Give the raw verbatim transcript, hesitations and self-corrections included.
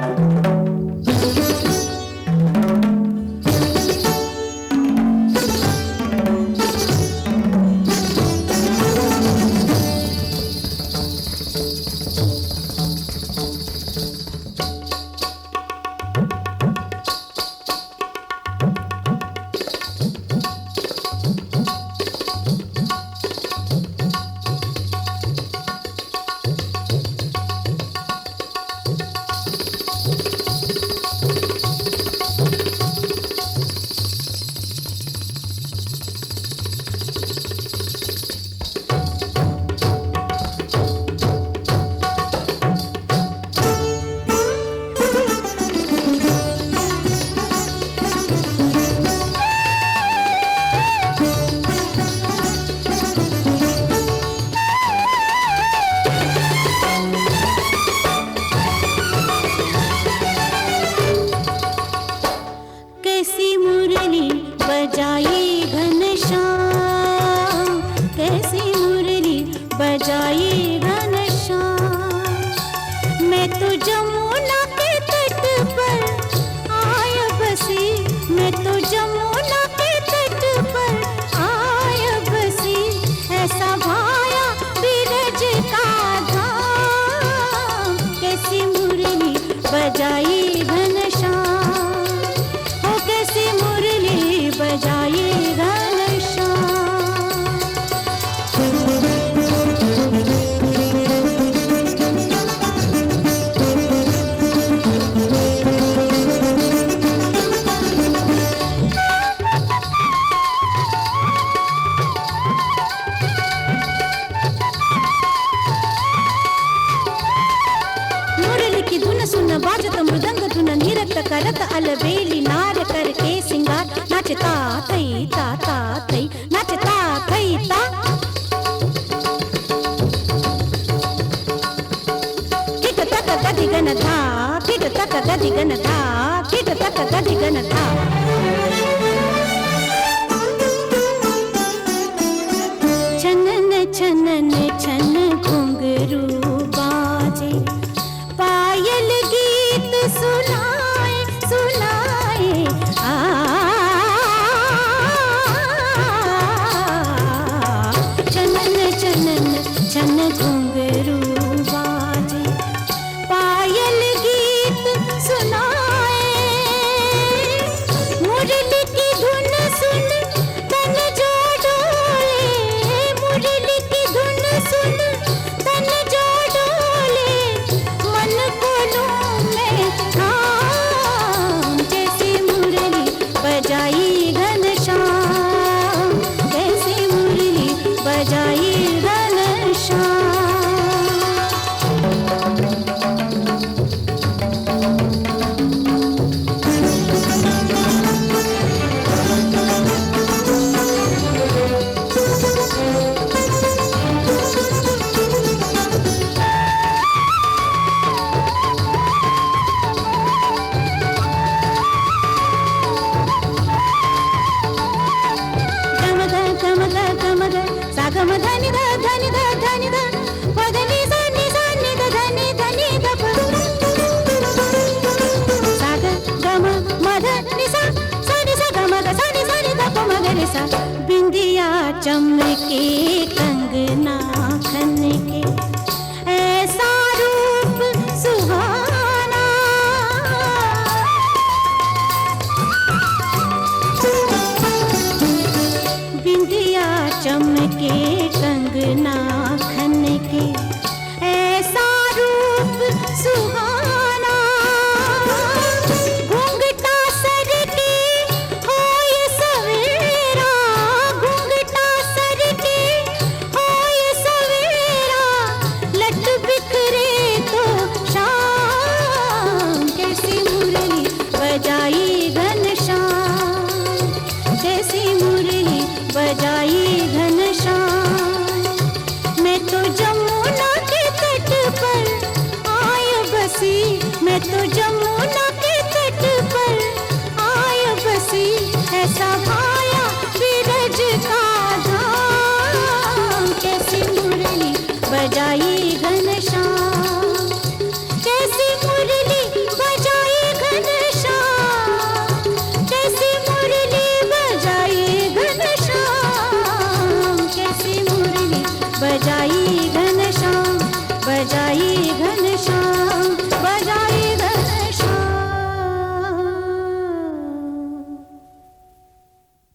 बजाई घनश्याम। मैं तो जमुना के तट पर आया बसी, मैं तो जमुना के तट पर आया बसी। ऐसा भाया बिरज का धाम, कैसी मुरली बजाई घनश्याम, ओ कैसी मुरली बजाई घनश्याम। सुन बाजत मृदंग धुन निरत करत अलबेली नार करके सिंगार। नाचता थई ता ता थई, नाचता थई ता। किट तक गदिगन था, किट तक गदिगन था, किट तक गदिगन था। छनन छनन छन घुंघरू बाजे, पायल गीत सुनाए सुनाए आ। चनन चनन छन घुंघरू बाजे, पायल गीत सुनाए। मुरली की धुन सुन तन जो डोले, मुरली की धुन सुन तन जो डोले। मन को लूं मैं थाम, कैसी मुरली बजाई घनश्याम, कैसी मुरली बजाई घनश्याम। गम धनि ध धनि ध धनि ध पद नि सा नि सा नि ध धनि धनि ध प। सा ग गम म ध नि सा सा नि सा ग म ग सा नि सा नि ध प म ग रे सा। बिंदिया चमके कंगना खनके, ऐसा रूप सुहाना। बिंदिया चमके कंगना खनके, ऐसा रूप सुहाना। घूंघटा सर के होय सवेरा, घूंघटा सर के होय सवेरा। लट बिखरे तो शाम, कैसी मुरली बजाई घनश्याम, कैसी मुरली बजाई घनश्याम। मैं तो जमुना के तट पर आय बसी, मैं तो जमुना के तट पर आय बसी। ऐसा भाया बिरज का धाम, कैसी मुरली बजाई घनश्याम, कैसी मुरली बजाई। आई घर